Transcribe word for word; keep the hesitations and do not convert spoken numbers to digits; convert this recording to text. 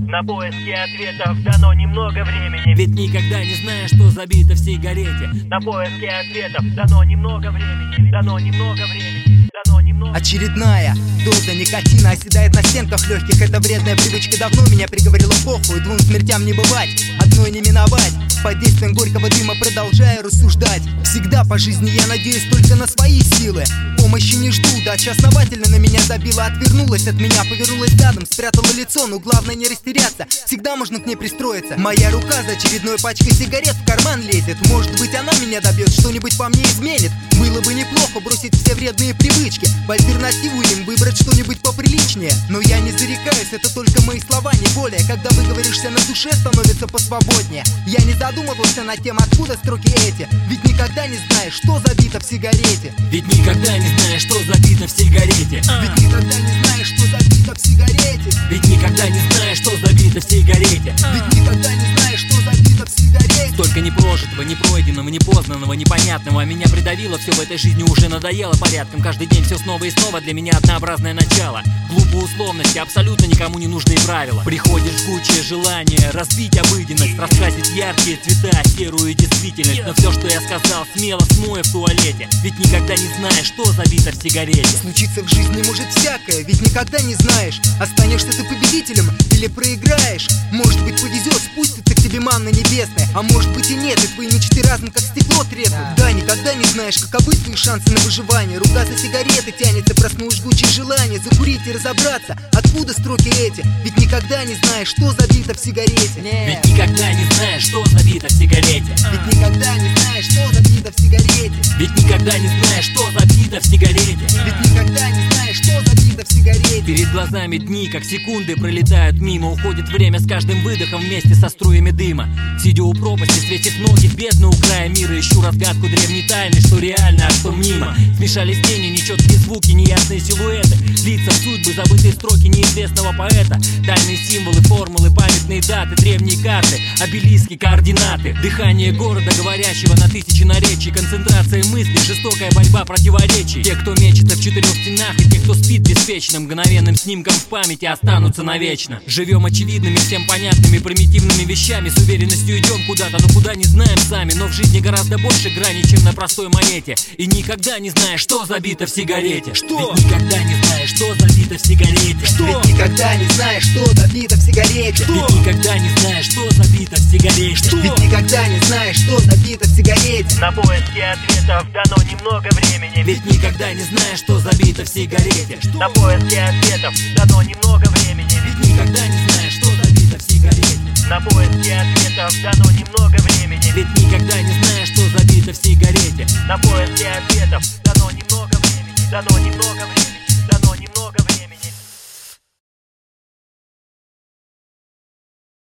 На поиски ответов дано немного времени. Ведь никогда не знаешь, что забито в сигарете. На поиски ответов дано немного времени. Дано немного времени. Дано немного. Очередная доза никотина оседает на стенках легких. Эта вредная привычка давно меня приговорила похуй. Двум смертям не бывать, одной не миновать. Под действием горького дыма продолжаю рассуждать. Всегда по жизни я надеюсь только на свои силы. Помощи не жду, дача основательно на меня забила. Отвернулась от меня, повернулась задом, спрятала лицо. Но главное не растеряться, всегда можно к ней пристроиться. Моя рука за очередной пачкой сигарет в карман лезет. Может быть, она меня добьет, что-нибудь по мне изменит. Было бы неплохо бросить все вредные привычки, в альтернативу им выбрать что-нибудь поприличнее. Но я не зарекаюсь, это только мои слова, не более. Когда выговоришься, на душе становится посвободнее. Я не задумывался над тем, откуда строки эти. Ведь никогда не знаешь, что забито в сигарете. Ведь никогда не знаешь, что забито в сигарете. Ведь никогда не знаешь, что забито в сигарете. Ведь никогда не знаешь, что забито в сигарете. Ведь никогда не знаешь, что забито в сигарете. Столько непрожитого, непройденного, непознанного, непонятного. Меня придавило все в этой жизни, уже надоело порядком. Каждый день все снова и снова для меня однообразное начало. Глупые условности, абсолютно никому не нужные правила. Приходит жгучее желание разбить обыденность, раскрасить яркие цвета, серую действительность. Но все, что я сказал, смело смою в туалете. Ведь никогда не знаешь, что забито в сигарете. Случиться в жизни может всякое, ведь никогда не знаешь, останешься ты победителем или проиграешь. Может быть, повезет, спустится к тебе манна небесная. А может быть и нет, и твои мечты разом как стекло треснут. Да, никогда не знаешь, каковы твои шансы на выживание. Рука за сигареты тянется, проснулось жгучее желание закурить и разобраться, откуда строки эти. Ведь никогда не знаешь, что забито в сигарете. Ведь никогда не знаешь, что забито в сигарете. Ведь никогда не знаешь, что забито в сигарете. Ведь никогда не знаешь, что забито в сигарете. Ведь никогда не знаешь, что забито в сигарете. Перед глазами дни, как секунды, пролетают мимо. Уходит время с каждым выдохом вместе со струями дыма. Сидя у пропасти, светит ноги в бездну у края мира. Ищу разгадку древней тайны, что реально, а что мимо. Смешались тени, нечеткие звуки, неясные силуэты. Лица, судьбы, забытые строки неизвестного поэта. Тайные символы, формулы, памятные даты, древние карты, обелиски, координаты. Дыхание города, говорящего на тысячи наречий. Концентрация мыслей, жестокая борьба противоречий. Те, кто мечется в четырех стенах, и те, кто спит беспечно, мгновенным снимком в памяти останутся навечно. Живем очевидными, всем понятными, примитивными вещами. С уверенностью идем куда-то, но куда не знаем сами. Но в жизни гораздо больше граней, чем на простой монете. И никогда не знаешь, что забито в сигарете. Что? Ведь никогда не знаешь, что забито в сигарете. Что? Ведь никогда не знаешь, что забито в сигарете. Что? Ведь никогда не знаешь, что забито в сигарете. Что? Ведь никогда не знаешь, что забито в сигарете. На поиски ответов дано немного времени. Ведь никогда не знаешь, что забито в сигарете. Что? На поиски ответов дано немного времени. Ведь никогда не знаешь, что забито в сигарете. На поиски ответов дано немного времени. Ведь никогда не знаешь, что забито в сигарете. На поиски ответов дано немного времени. Дано немного времени.